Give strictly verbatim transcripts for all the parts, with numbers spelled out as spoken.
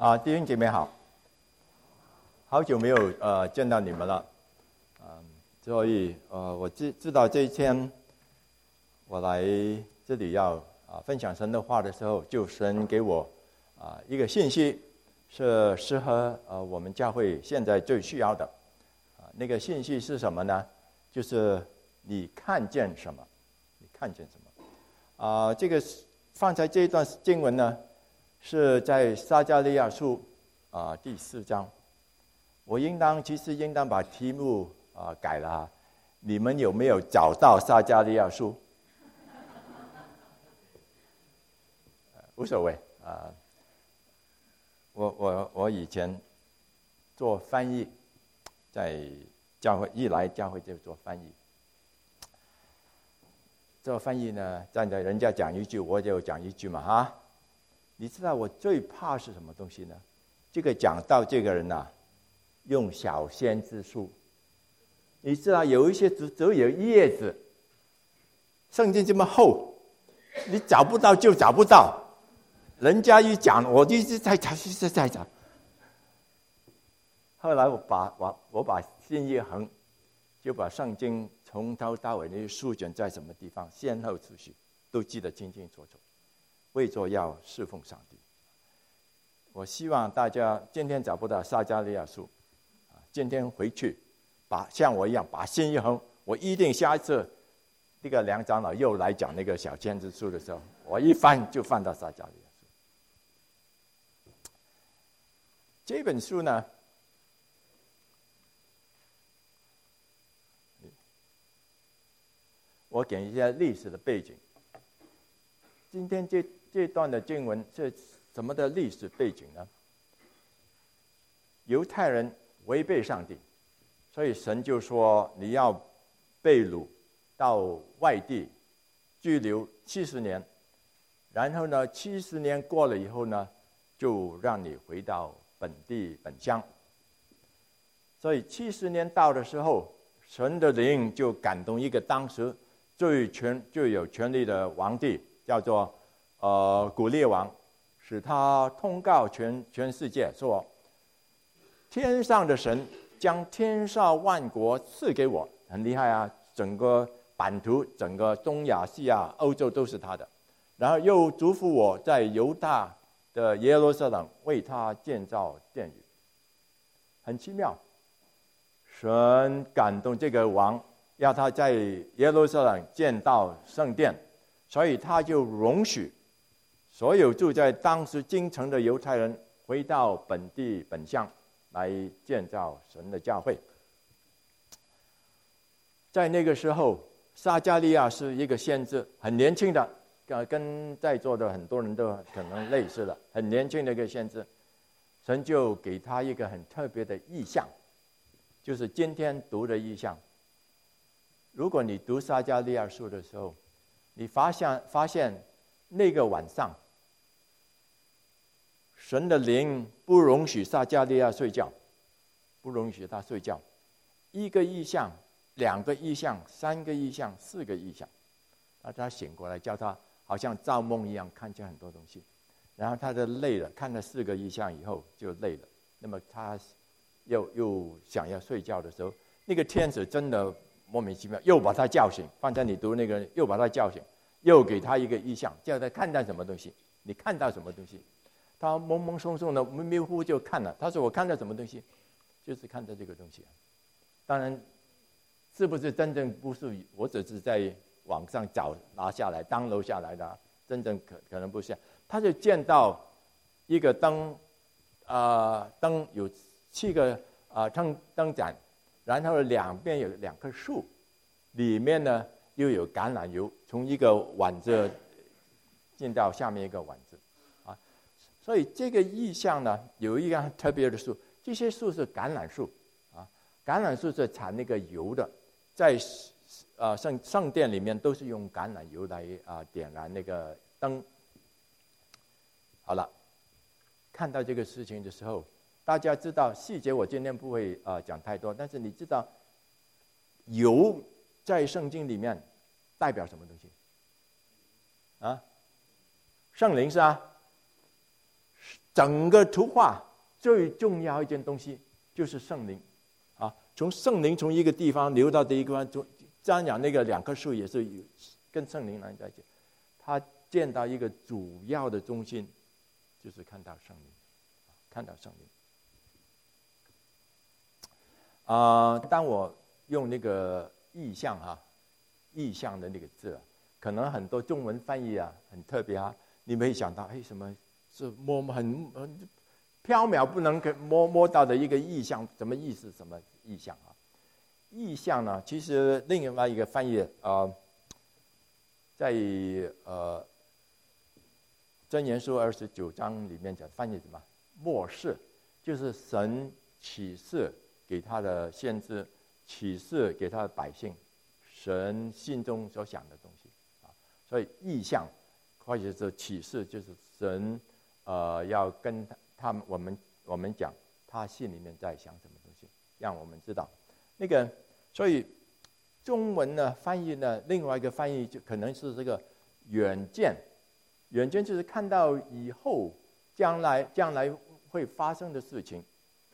啊，弟兄姐妹好，好久没有呃见到你们了，嗯，所以呃我知知道这一天我来这里要啊分享神的话的时候，就神给我啊一个信息，是适合呃我们教会现在最需要的，啊那个信息是什么呢？就是你看见什么，你看见什么？啊，这个放在这一段经文呢。是在撒迦利亚书啊、呃、第四章，我应当其实应当把题目啊、呃、改了哈。你们有没有找到撒迦利亚书？呃、无所谓啊、呃。我我我以前做翻译，在教会一来教会就做翻译。做翻译呢，站在人家讲一句，我就讲一句嘛哈。你知道我最怕是什么东西呢？这个讲到这个人呐、啊，用小先知书。你知道有一些只只有叶子，圣经这么厚，你找不到就找不到。人家一讲，我就一直在找，一直在找。后来我把我我把心一横，就把圣经从头到尾那些书卷在什么地方，先后次序都记得清清楚楚。为着要侍奉上帝，我希望大家今天找不到撒迦利亚书，啊，今天回去把像我一样把心一横，我一定下一次那个梁长老又来讲那个小先知书的时候，我一翻就翻到撒迦利亚书。这本书呢，我给一些历史的背景。今天这这段的经文是什么的历史背景呢？犹太人违背上帝，所以神就说你要被掳到外地拘留七十年，然后呢，七十年过了以后呢，就让你回到本地本乡。所以七十年到的时候，神的灵就感动一个当时最权最有权力的皇帝。叫做呃古列王，使他通告全全世界说，天上的神将天下万国赐给我，很厉害啊！整个版图，整个东亚、西亚、欧洲都是他的。然后又嘱咐我在犹大的耶路撒冷为他建造殿宇，很奇妙。神感动这个王，要他在耶路撒冷建造圣殿。所以他就容许所有住在当时京城的犹太人回到本地本乡来建造神的教会。在那个时候，撒迦利亚是一个先知，很年轻的，跟在座的很多人都可能类似的，很年轻的一个先知。神就给他一个很特别的意象，就是今天读的意象。如果你读撒迦利亚书的时候，你发现发现那个晚上，神的灵不容许撒迦利亚睡觉，不容许他睡觉。一个异象，两个异象，三个异象，四个异象，那他醒过来，叫他好像造梦一样，看见很多东西。然后他就累了，看了四个异象以后就累了。那么他又又想要睡觉的时候，那个天使真的莫名其妙又把他叫醒，放在你读那个又把他叫醒，又给他一个意象，叫他看到什么东西？你看到什么东西？他懵懵松松的，迷迷糊糊就看了。他说：“我看到什么东西？就是看到这个东西。”当然，是不是真正不是？我只是在网上找拿下来download下来的，真正可可能不是。他就见到一个灯，啊、呃，灯有七个啊、呃、灯灯盏。然后两边有两棵树，里面呢又有橄榄油，从一个碗子进到下面一个碗子，啊，所以这个意象呢有一个很特别的树，这些树是橄榄树，啊，橄榄树是产那个油的，在呃圣圣殿里面都是用橄榄油来啊、呃、点燃那个灯。好了，看到这个事情的时候。大家知道细节，我今天不会啊、呃、讲太多，但是你知道油在圣经里面代表什么东西？啊，圣灵是啊， 整个图画最重要一件东西就是圣灵啊，从圣灵从一个地方流到的一个地方，瞻仰那个两棵树也是跟圣灵来在一起，他见到一个主要的中心，就是看到圣灵，看到圣灵。啊、呃，当我用那个意象哈、啊，意象的那个字、啊，可能很多中文翻译啊很特别啊，你没想到，哎，什么是摸很很缥缈不能摸摸到的一个意象，什么意思？什么意象啊？意象呢，其实另外一个翻译啊、呃，在呃箴言书二十九章里面讲翻译什么？末世，就是神启示给他的先知，启示给他的百姓，神心中所想的东西啊。所以意象或者是启示，就是神呃要跟他他们我们我们讲他心里面在想什么东西，让我们知道那个。所以中文呢翻译呢，另外一个翻译就可能是这个远见，远见就是看到以后将来将来会发生的事情。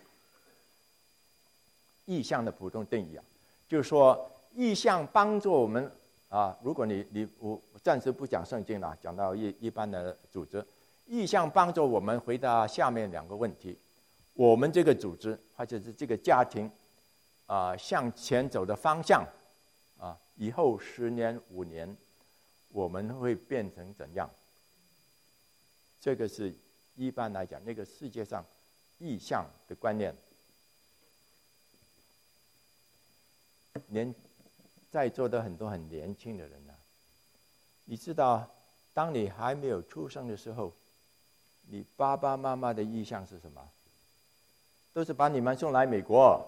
意象的普通定义啊，就是说意象帮助我们啊。如果你你我暂时不讲圣经了，讲到一一般的组织，意象帮助我们回答下面两个问题：我们这个组织或者是这个家庭啊、呃、向前走的方向啊，以后十年五年我们会变成怎样？这个是一般来讲那个世界上意象的观念。年在座的很多很年轻的人呢、啊，你知道，当你还没有出生的时候，你爸爸妈妈的意向是什么？都是把你们送来美国，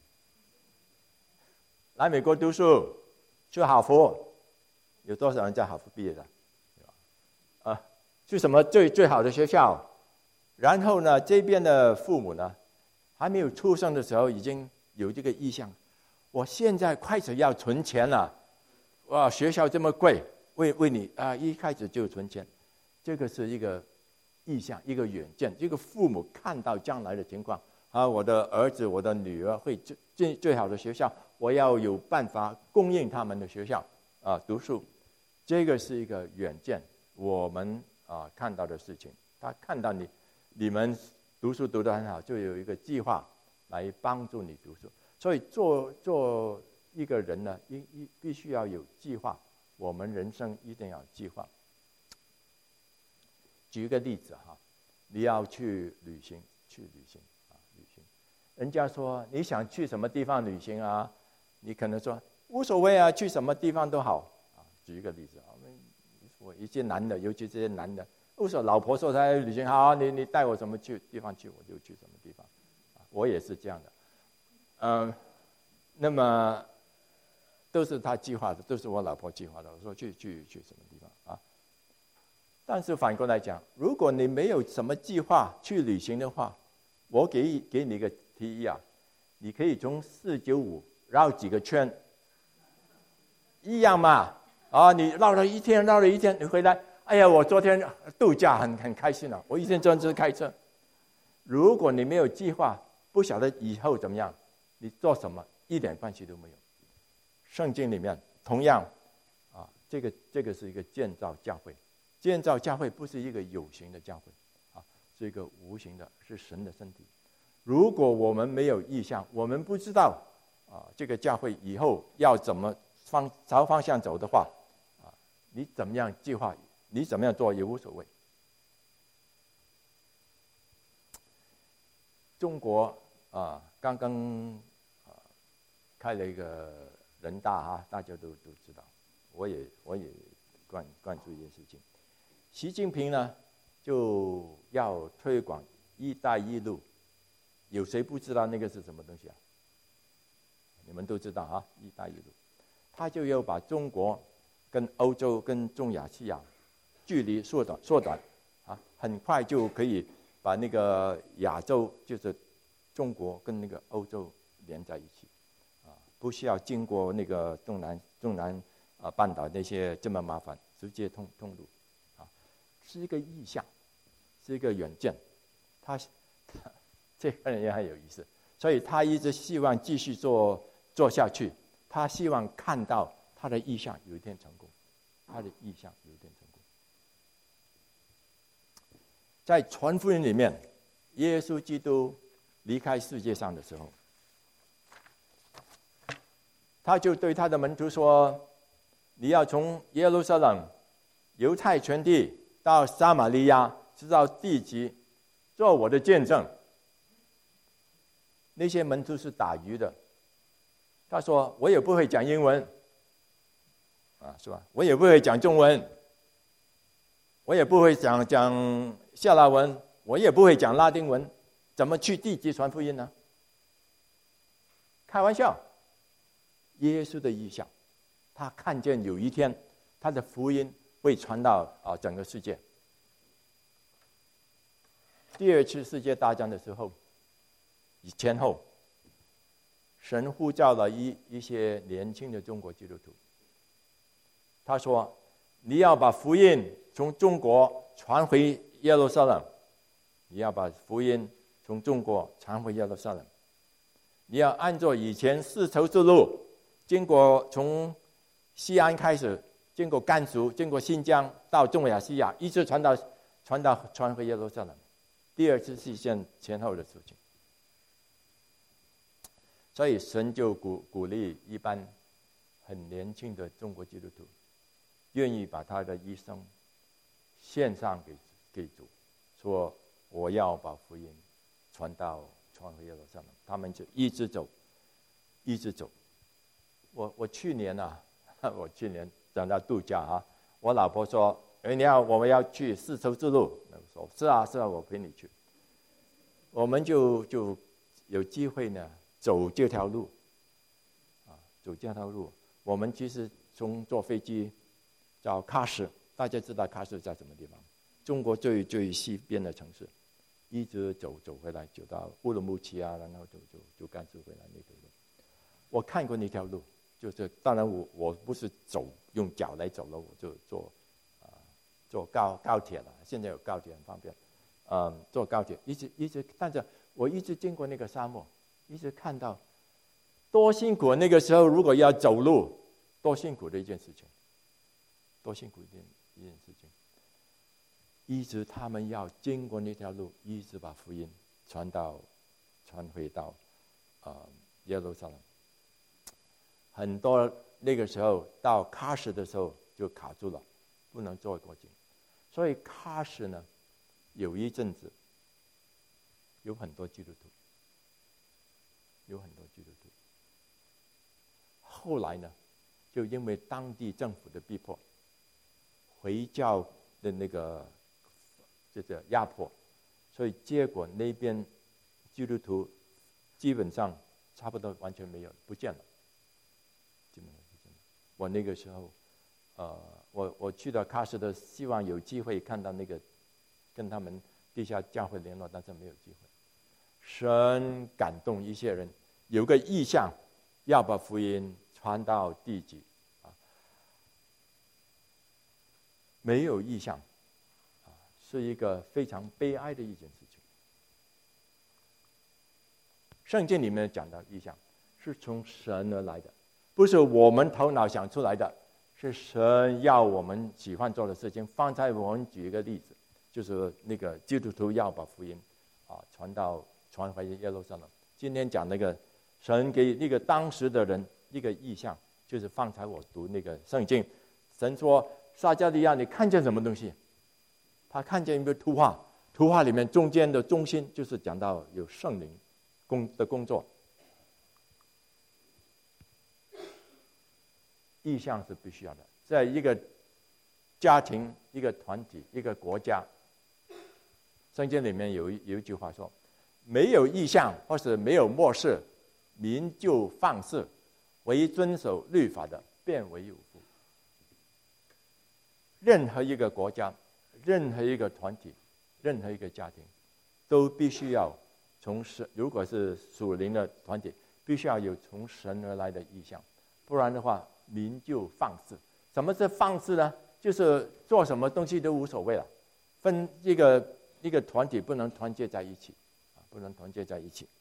来美国读书，去哈佛。有多少人在哈佛毕业的？啊，去什么最最好的学校？然后呢，这边的父母呢，还没有出生的时候已经有这个意向。我现在开始要存钱了，哇！学校这么贵，为为你啊，一开始就存钱，这个是一个意向，一个远见。这个父母看到将来的情况啊，我的儿子、我的女儿会进最最好的学校，我要有办法供应他们的学校啊读书，这个是一个远见。我们啊看到的事情，他看到你你们读书读得很好，就有一个计划来帮助你读书。所以做做一个人呢，一一必须要有计划。我们人生一定要有计划。举一个例子哈，你要去旅行，去旅行啊，旅行。人家说你想去什么地方旅行啊？你可能说无所谓啊，去什么地方都好啊。举一个例子啊，我一些男的，尤其这些男的，我说老婆说她要旅行，好，你你带我什么去地方去，我就去什么地方。啊，我也是这样的。嗯，那么都是他计划的，都是我老婆计划的。我说去去去什么地方啊？但是反过来讲，如果你没有什么计划去旅行的话，我给给你一个提议啊，你可以从四九五绕几个圈，一样嘛。啊，你绕了一天，绕了一天，你回来，哎呀，我昨天度假很很开心了、啊，我一天专职开车。如果你没有计划，不晓得以后怎么样。你做什么一点关系都没有。圣经里面同样啊，这个这个是一个建造教会，建造教会不是一个有形的教会啊，是一个无形的，是神的身体。如果我们没有意向，我们不知道啊这个教会以后要怎么方朝方向走的话啊，你怎么样计划，你怎么样做也无所谓。中国啊，刚刚啊开了一个人大哈，大家都都知道，我也我也关关注一件事情。习近平呢就要推广“一带一路”，有谁不知道那个是什么东西啊？你们都知道啊，“一带一路”，他就要把中国跟欧洲跟中亚西亚距离缩短缩短啊，很快就可以把那个亚洲就是中国跟那个欧洲连在一起，啊，不需要经过那个东南东南啊半岛那些这么麻烦，直接通通路，啊，是一个意向，是一个远见。 他他这个人也很有意思，所以他一直希望继续做做下去，他希望看到他的意向有一天成功，他的意向有一天成功。在传福音里面，耶稣基督离开世界上的时候，他就对他的门徒说：你要从耶路撒冷、犹太全地到撒玛利亚，直到地极，做我的见证。那些门徒是打鱼的，他说：我也不会讲英文，啊，是吧？我也不会讲中文，我也不会讲讲希腊文，我也不会讲拉丁文，怎么去地极传福音呢？开玩笑，耶稣的意象，他看见有一天，他的福音会传到啊整个世界。第二次世界大战的时候，前后，神呼召了一一些年轻的中国基督徒。他说：你要把福音从中国传回耶路撒冷，你要把福音从中国传回耶路撒冷，你要按照以前丝绸之路，经过从西安开始，经过甘肃，经过新疆，到中亚西亚，一直传到传到传回耶路撒冷。第二次世界前后的事情。所以神就鼓鼓励一般很年轻的中国基督徒，愿意把他的一生献上给给主，说我要把福音传到传回耶路撒冷。他们就一直走，一直走。我我去年啊，我去年等到度假啊，我老婆说：“哎，你要我们要去丝绸之路。”我说：“是啊，是啊，我陪你去。”我们就就有机会呢。走这条路，啊，走这条路，我们其实从坐飞机到喀什，大家知道喀什在什么地方？中国最最西边的城市，一直走走回来，走到乌鲁木齐啊，然后就就就甘肃回来那条路。我看过那条路，就是当然我我不是走用脚来走了，我就坐啊、呃、坐高高铁了，现在有高铁很方便，嗯，坐高铁一直一直，但是我一直经过那个沙漠。一直看到多辛苦，那个时候如果要走路，多辛苦的一件事情，多辛苦一件一件事情。一直他们要经过那条路，一直把福音传到传回到啊、呃、耶路撒冷。很多那个时候到喀什的时候就卡住了，不能坐过境，所以喀什呢有一阵子有很多基督徒。有很多基督徒，后来呢，就因为当地政府的逼迫，回教的那个就是压迫，所以结果那边基督徒基本上差不多完全没有，不见了，基本上不见了。我那个时候，呃，我我去到喀什的，希望有机会看到那个，跟他们地下教会联络，但是没有机会。神感动一些人，有个意向，要把福音传到地极，啊，没有意向，啊，是一个非常悲哀的一件事情。圣经里面讲到意向，是从神而来的，不是我们头脑想出来的，是神要我们喜欢做的事情。方才我们举一个例子，就是那个基督徒要把福音啊传到。传回耶路撒冷。今天讲那个神给那个当时的人一个意象，就是方才我读那个圣经，神说撒迦利亚，你看见什么东西？他看见一个图画，图画里面中间的中心就是讲到有圣灵工的工作。意象是必须要的，在一个家庭、一个团体、一个国家，圣经里面有一有一句话说。没有意向或是没有默示，民就放肆；唯遵守律法的，便为有福。任何一个国家、任何一个团体、任何一个家庭，都必须要从神，如果是属灵的团体，必须要有从神而来的意向，不然的话，民就放肆。什么是放肆呢？就是做什么东西都无所谓了，分这个一个团体不能团结在一起，啊，不能团结在一起。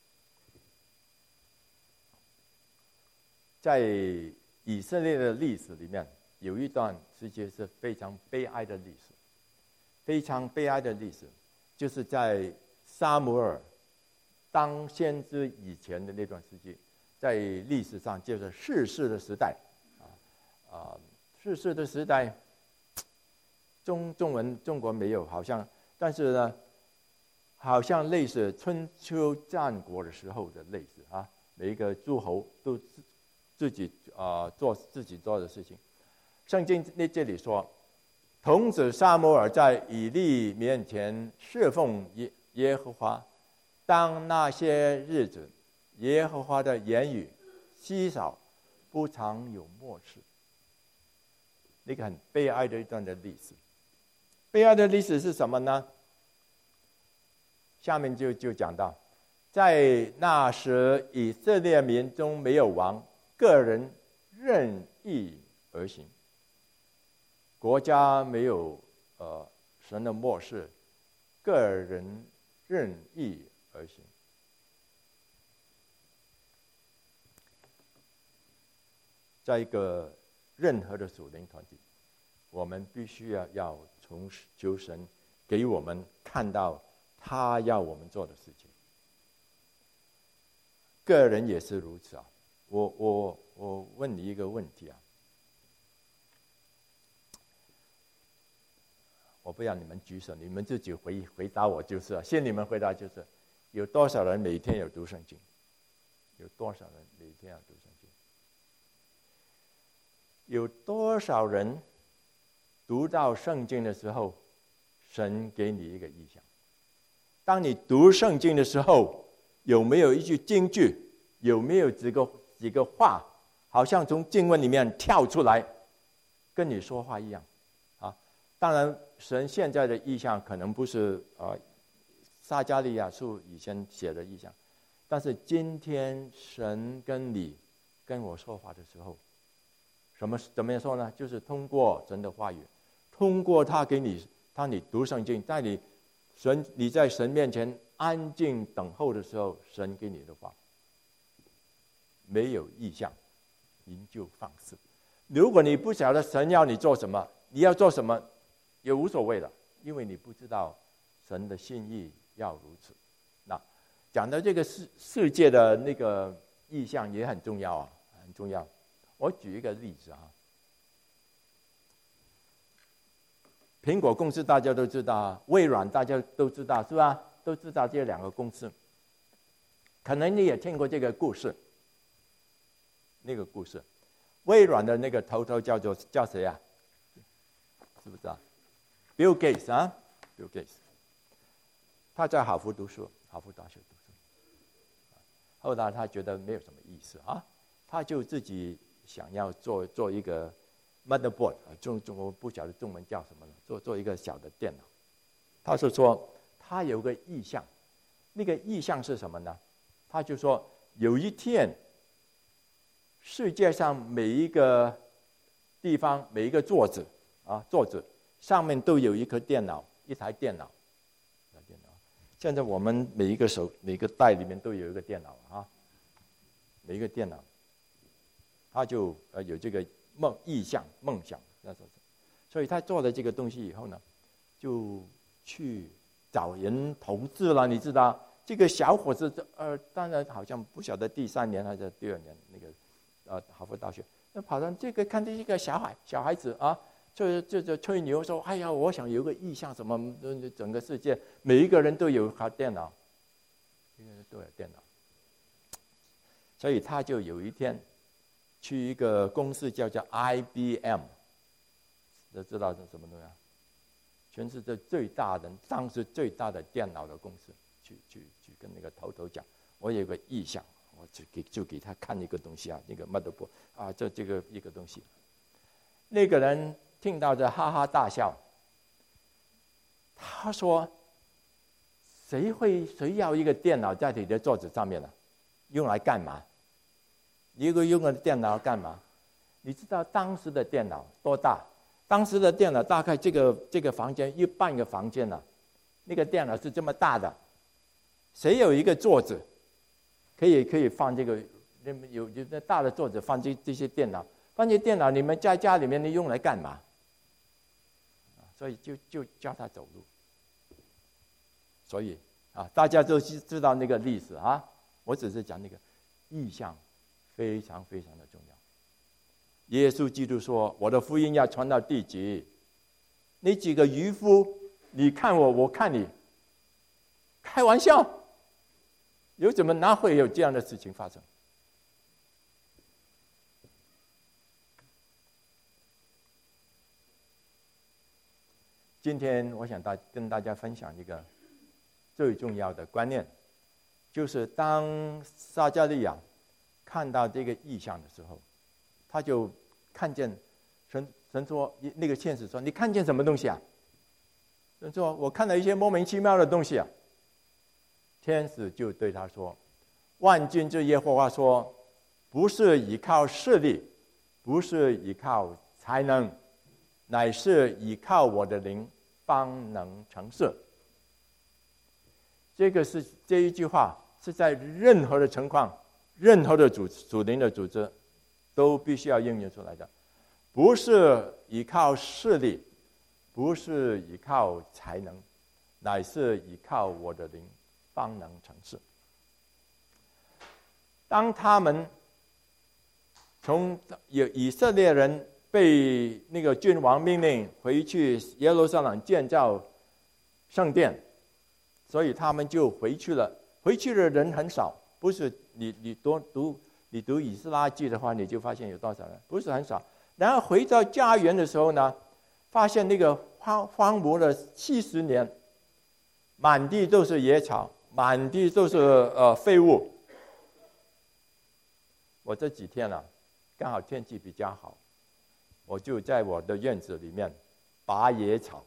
在以色列的历史里面，有一段时间是非常悲哀的历史，非常悲哀的历史，就是在撒母耳当先知以前的那段时期，在历史上就是士师的时代，啊啊，士师的时代，中中文中国没有，好像，但是呢，好像类似春秋战国的时候的类似啊，每一个诸侯都自自己啊、呃、做自己做的事情。圣经那这里说，童子撒母耳在以利面前侍奉耶耶和华，当那些日子，耶和华的言语稀少，不常有默示。那个很悲哀的一段的历史。悲哀的历史是什么呢？下面就就讲到，在那时以色列民中没有王，个人任意而行，国家没有呃神的默示，个人任意而行。在一个任何的属灵团体，我们必须要要从求神给我们看到他要我们做的事情。个人也是如此啊。我我我问你一个问题啊，我不要你们举手，你们自己回回答我就是了。先你们回答就是，有多少人每天有读圣经？有多少人每天要读圣经？有多少人读到圣经的时候，神给你一个意象？当你读圣经的时候，有没有一句金句？有没有几个几个话，好像从经文里面跳出来，跟你说话一样？啊，当然，神现在的意象可能不是啊、呃，撒迦利亚书以前写的意象，但是今天神跟你跟我说话的时候，什么怎么样说呢？就是通过神的话语，通过他给你，当你读圣经，在你神你在神面前安静等候的时候，神给你的话，没有意向，您就放肆。如果你不晓得神要你做什么，你要做什么也无所谓了，因为你不知道神的心意要如此。那讲到这个世世界的那个意向也很重要啊，很重要。我举一个例子啊，苹果公司大家都知道，微软大家都知道，是吧？都知道这两个公司。可能你也听过这个故事，那个故事，微软的那个头头叫做叫谁啊？知不知道 ？Bill Gates 啊 ，Bill Gates， 他在哈佛读书，哈佛大学读书。后来他觉得没有什么意思啊，他就自己想要做做一个 motherboard， 中中我不晓得中文叫什么了，做做一个小的电脑。他是说他有个意向，那个意向是什么呢？他就说有一天，世界上每一个地方每一个桌子啊桌子上面都有一颗电脑，一台电脑。电脑现在我们每一个手每个袋里面都有一个电脑啊，每一个电脑，他就呃有这个梦意向梦想，那时候，所以他做了这个东西以后呢，就去找人投资了，你知道。这个小伙子，呃，当然好像不晓得第三年还是第二年，那个，呃，哈佛大学，那跑到这个看到一个小孩小孩子啊，就就就吹牛说，哎呀，我想有个意向，什么整个世界每一个人都有台电脑，每个人都有电脑，所以他就有一天去一个公司叫叫 I B M， 都知道是什么东西啊？全世界最大的，当时最大的电脑的公司。去去去跟那个头头讲，我有个意向，我就给就给他看一个东西啊，那个 motherboard 啊，这这个一个东西。那个人听到这哈哈大笑，他说：“谁会谁要一个电脑在你的桌子上面呢？用来干嘛？一个用的电脑干嘛？你知道当时的电脑多大？当时的电脑大概这个这个房间一半个房间呢、啊。” 那个电脑是这么大的，谁有一个桌子，可以可以放这个，有有那大的桌子放这这些电脑，放这些电脑你们在家里面你用来干嘛？所以就就教他走路。所以啊，大家都知道那个历史啊，我只是讲那个意象，非常非常的重要。耶稣基督说：“我的福音要传到地极。”那几个渔夫，你看我，我看你，开玩笑，有怎么哪会有这样的事情发生？今天我想大跟大家分享一个最重要的观念，就是当撒迦利亚看到这个异象的时候，他就看见神神说，那个天使说：“你看见什么东西啊？”神说：“我看到一些莫名其妙的东西啊。”天使就对他说：“万军之耶和华说，不是依靠势力，不是依靠才能，乃是依靠我的灵，方能成事。”这个是这一句话是在任何的情况、任何的主属灵的组织都必须要应用出来的，不是依靠势力，不是依靠才能，乃是依靠我的灵，方能成事。当他们从以色列人被那个君王命令回去耶路撒冷建造圣殿，所以他们就回去了。回去的人很少，不是你你多读你读以斯拉记的话，你就发现有多少人，不是很少。然后回到家园的时候呢，发现那个荒荒芜了七十年，满地都是野草，满地都是呃废物。我这几天啊，刚好天气比较好，我就在我的院子里面拔野草。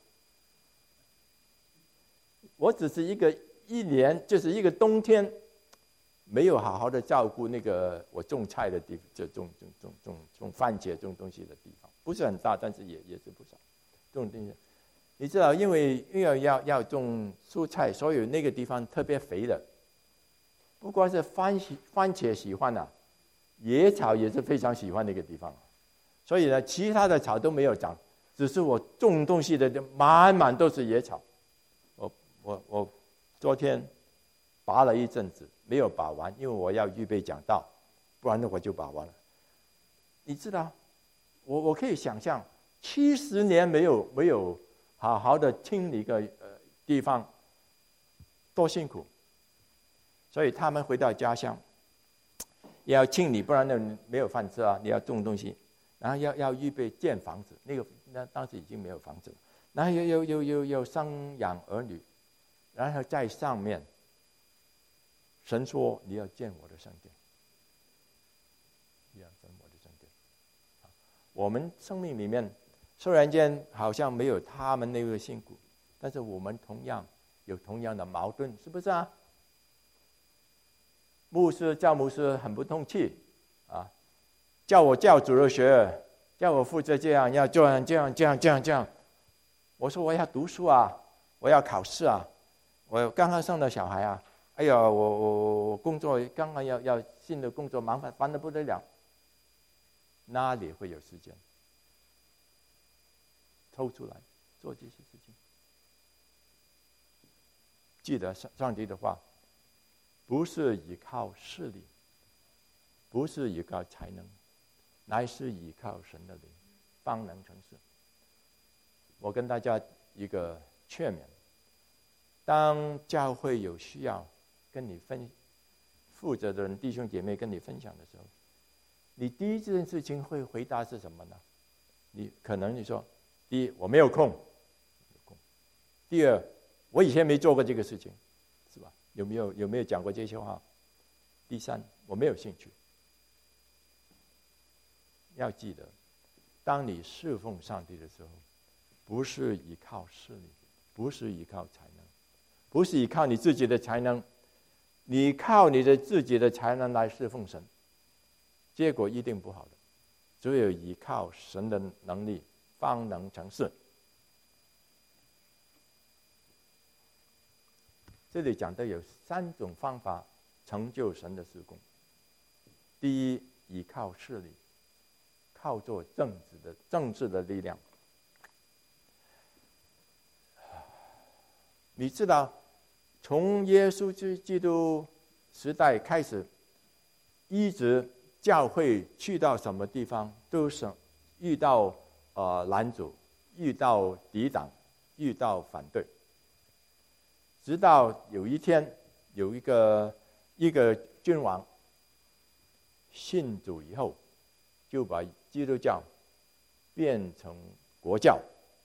我只是一个一年，就是一个冬天，没有好好的照顾那个我种菜的地方，就种种种种种番茄这种东西的地方，不是很大，但是也也是不少。这种东西，你知道，因为因为要要种蔬菜，所以那个地方特别肥的。不光是番番茄喜欢啊，野草也是非常喜欢那个地方。所以呢，其他的草都没有长，只是我种东西的满满都是野草。我我我昨天拔了一阵子，没有拔完，因为我要预备讲道，不然呢我就拔完了。你知道，我我可以想象，七十年没有没有好好的清理一个呃地方，多辛苦。所以他们回到家乡，也要清理，不然呢没有饭吃啊。你要种东西，然后要要预备建房子，那个那当时已经没有房子了，然后又又又又又生养儿女，然后在上面，神说你要建我的圣殿，你要建我的圣殿。我们生命里面虽然间好像没有他们那个辛苦，但是我们同样有同样的矛盾，是不是啊？牧师教牧师很不通气啊，叫我教主日学，叫我负责这样，要这样这样这样这样这样。我说我要读书啊，我要考试啊，我刚刚生了小孩啊，哎呀，我我我工作刚刚要要新的工作，忙烦烦得不得了，哪里会有时间抽出来做这些事情？记得上帝的话。不是依靠势力，不是依靠才能，乃是依靠神的灵，方能成事。我跟大家一个劝勉：当教会有需要跟你分负责的人弟兄姐妹跟你分享的时候，你第一件事情会回答是什么呢？你可能你说：第一，我没有空；第二，我以前没做过这个事情。有没有有没有讲过这些话？第三，我没有兴趣。要记得，当你侍奉上帝的时候，不是依靠势力，不是依靠才能，不是依靠你自己的才能，你靠你的自己的才能来侍奉神，结果一定不好的。只有依靠神的能力，方能成事。 这里讲的有三种方法成就神的事工。第一，依靠势力，靠做政治的政治的力量。你知道，从耶稣基督时代开始，一直教会去到什么地方，都是遇到呃拦阻，遇到抵挡，遇到反对。直到有一天，有一个一个君王信主以后，就把基督教变成国教。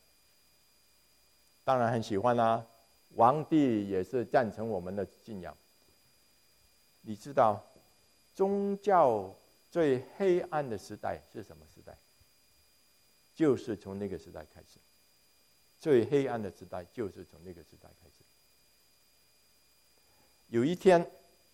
当然很喜欢啦、啊，皇帝也是赞成我们的信仰。你知道，宗教最黑暗的时代是什么时代？就是从那个时代开始。最黑暗的时代就是从那个时代开始。有一天，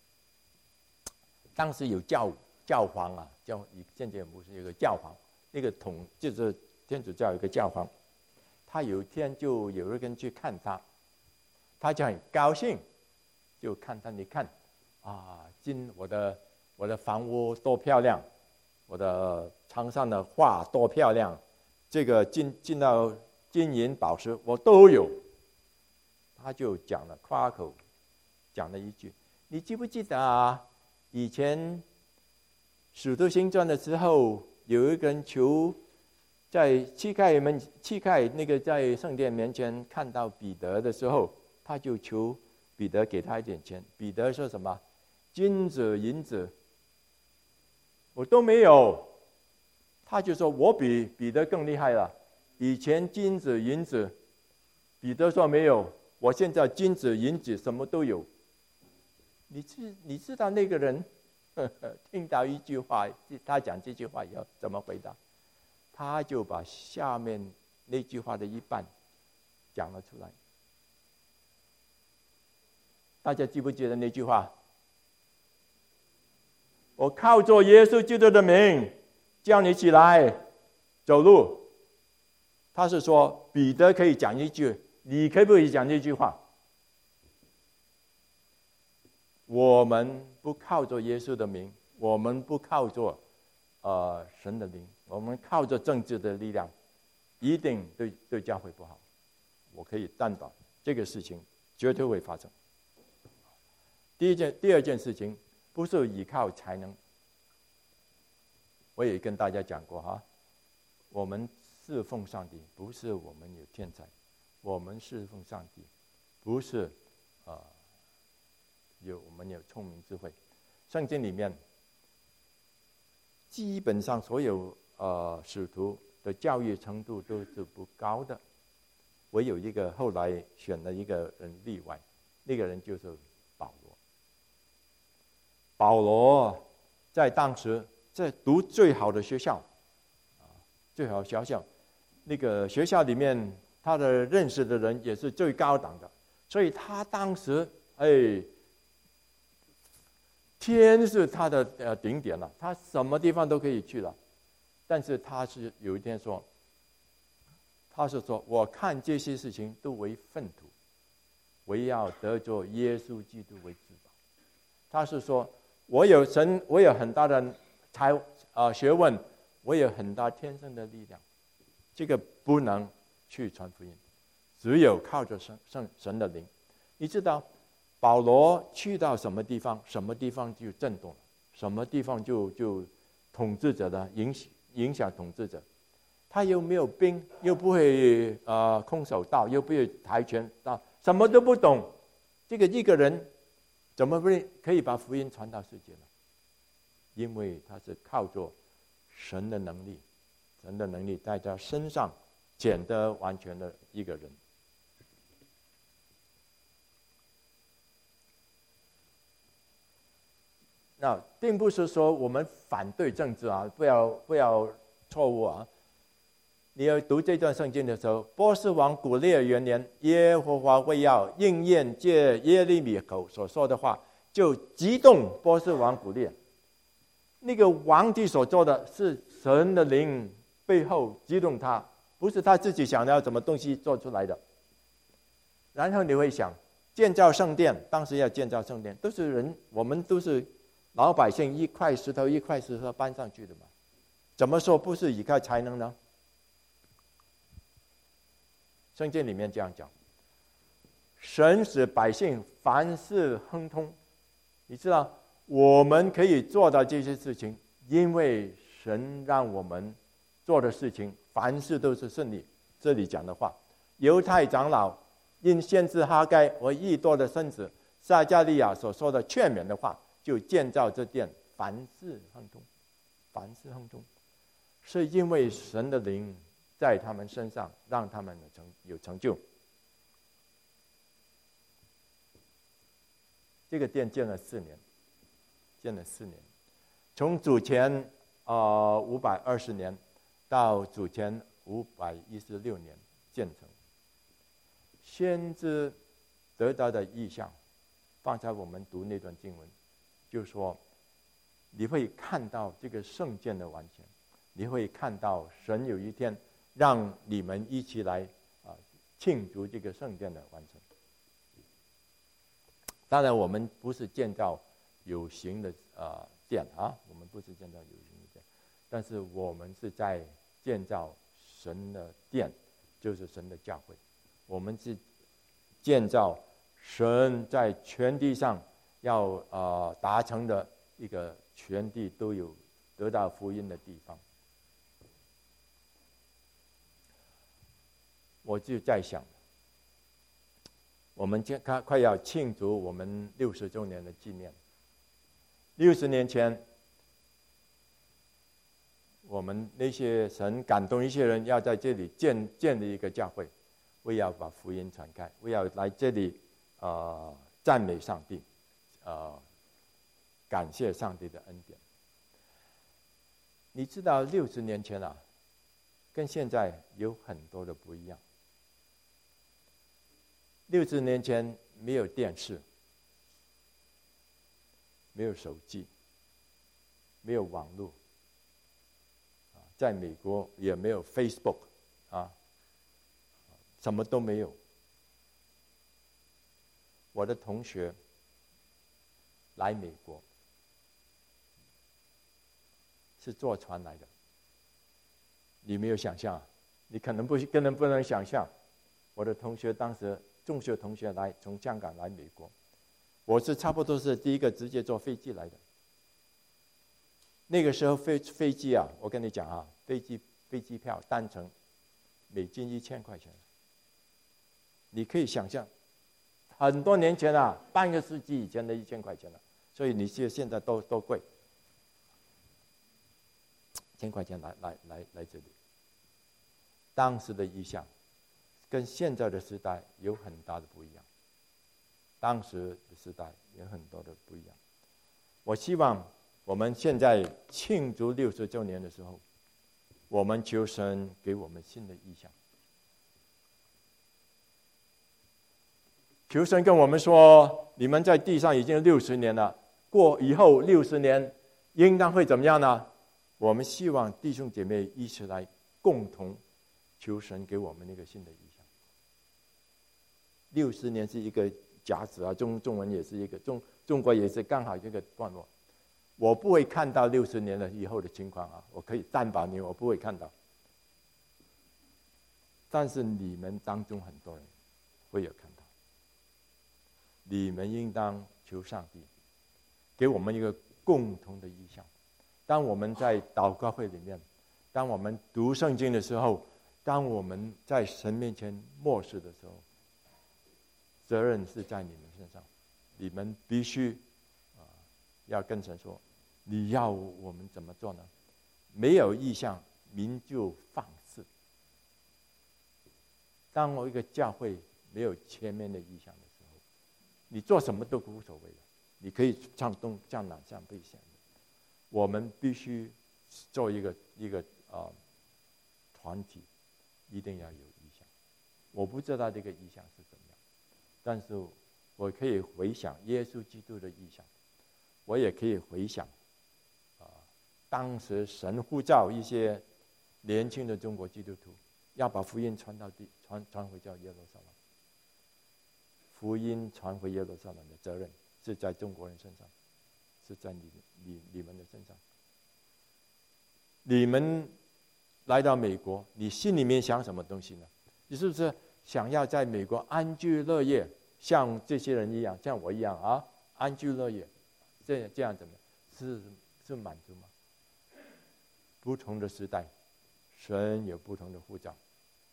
当时有教教皇啊，教现在不是有个教皇，那个统就是天主教有个教皇，他有一天就有人跟去看他，他就很高兴，就看他，你看啊，今我的我的房屋多漂亮，我的墙上的画多漂亮，这个进进到金银宝石我都有。他就讲了夸口，讲了一句：你记不记得啊？以前使徒行传的时候，有一个人求在乞丐们乞丐那个在圣殿面前看到彼得的时候，他就求彼得给他一点钱。彼得说什么？金子银子我都没有。他就说我比彼得更厉害了，以前金子银子彼得说没有，我现在金子银子什么都有。你知你知道那个人呵呵听到一句话，他讲这句话以后怎么回答？他就把下面那句话的一半讲了出来。大家记不记得那句话？我靠着耶稣基督的名叫你起来走路。他是说彼得可以讲一句，你可不可以讲这句话？我们不靠着耶稣的名，我们不靠着呃神的灵，我们靠着政治的力量，一定对对教会不好。我可以担保这个事情绝对会发生。第一件第二件事情不是依靠才能，我也跟大家讲过哈，我们侍奉上帝不是我们有天才，我们侍奉上帝不是呃有我们有聪明智慧。圣经里面基本上所有呃使徒的教育程度都是不高的，唯有一个后来选了一个人例外，那个人就是保罗。保罗在当时在读最好的学校，最好的学校，那个学校里面他的认识的人也是最高档的，所以他当时哎，天是他的呃顶点了，他什么地方都可以去了。但是他是有一天说，他是说我看这些事情都为粪土，唯要得着耶稣基督为至宝。他是说我有神，我有很大的才啊、呃、学问，我有很大天生的力量，这个不能去传福音，只有靠着神神神的灵。你知道保罗去到什么地方，什么地方就震动了，什么地方就就统治者的影响影响统治者。他又没有兵，又不会呃空手道，又不会跆拳道，什么都不懂。这个一个人怎么会可以把福音传到世界呢？因为他是靠着神的能力，神的能力在他身上显得完全的一个人。那并不是说我们反对政治啊，不要不要错误啊。你要读这段圣经的时候，波斯王古列元年，耶和华为要应验借耶利米口所说的话，就激动波斯王古列。那个皇帝所做的是神的灵背后激动他，不是他自己想要什么东西做出来的。然后你会想， 建造圣殿，当时要建造圣殿，都是人，我们都是老百姓，一块石头一块石头搬上去的嘛。怎么说不是依靠才能呢？圣经里面这样讲，神使百姓凡事亨通。你知道我们可以做到这些事情，因为神让我们做的事情凡事都是顺利。这里讲的话，犹太长老因先知哈该和异多的孙子撒迦利亚所说的劝勉的话，就建造这殿，凡事亨通。凡事亨通，是因为神的灵在他们身上，让他们有成有成就。这个殿建了四年，建了四年，从主前呃五百二十年到主前五百一十六年建成。先知得到的意象，放在我们读那段经文，就说你会看到这个圣殿的完全，你会看到神有一天让你们一起来啊庆祝这个圣殿的完成。当然，我们不是建造有形的呃殿啊，我们不是建造有形的殿，但是我们是在建造神的殿，就是神的教会。我们是建造神在全地上要呃达成的一个全地都有得到福音的地方。我就在想，我们快快要庆祝我们六十周年的纪念。六十年前，我们那些神感动一些人，要在这里建建立一个教会，为要把福音传开，为要来这里呃赞美上帝，呃感谢上帝的恩典。你知道六十年前啊，跟现在有很多的不一样。六十年前没有电视，没有手机，没有网络，在美国也没有 Facebook 啊，什么都没有。我的同学来美国是坐船来的，你没有想象，你可能不根本不能想象。我的同学当时中学同学来从香港来美国，我是差不多是第一个直接坐飞机来的。那个时候飞飞机啊，我跟你讲啊，飞机飞机票单程美金一千块钱，你可以想象，很多年前啊，半个世纪以前的一千块钱了，所以你现现在都都贵，千块钱来来来来这里。当时的意象跟现在的时代有很大的不一样，当时的时代有很多的不一样。我希望我们现在庆祝六十周年的时候，我们求神给我们新的意象，求神跟我们说，你们在地上已经六十年了，过以后六十年应当会怎么样呢？我们希望弟兄姐妹一起来共同求神给我们那个新的意象。六十年是一个甲子啊，中中文也是一个中中国也是刚好这个段落。我不会看到六十年了以后的情况啊，我可以担保你，我不会看到。但是你们当中很多人会有看到，你们应当求上帝给我们一个共同的意向。当我们在祷告会里面，当我们读圣经的时候，当我们在神面前默示的时候，责任是在你们身上，你们必须啊、呃、要跟神说，你要我们怎么做呢？没有意向，民就放肆。当我一个教会没有前面的意向的时候，你做什么都无所谓了，你可以向东向南向北向的。我们必须做一个一个啊、呃、团体，一定要有意向。我不知道这个意向是怎么样，但是我可以回想耶稣基督的意向，我也可以回想啊、呃、当时神呼召一些年轻的中国基督徒要把福音传到地传传回到耶路撒冷。 福音传回耶路撒冷的责任是在中国人身上，是在你你你们的身上。你们来到美国，你心里面想什么东西呢？你是不是想要在美国安居乐业，像这些人一样，像我一样啊，安居乐业？这这样怎么是是满足吗？不同的时代，神有不同的呼召，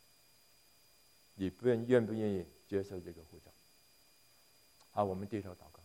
你不愿愿不愿意接受这个呼召？好，我们低头祷告。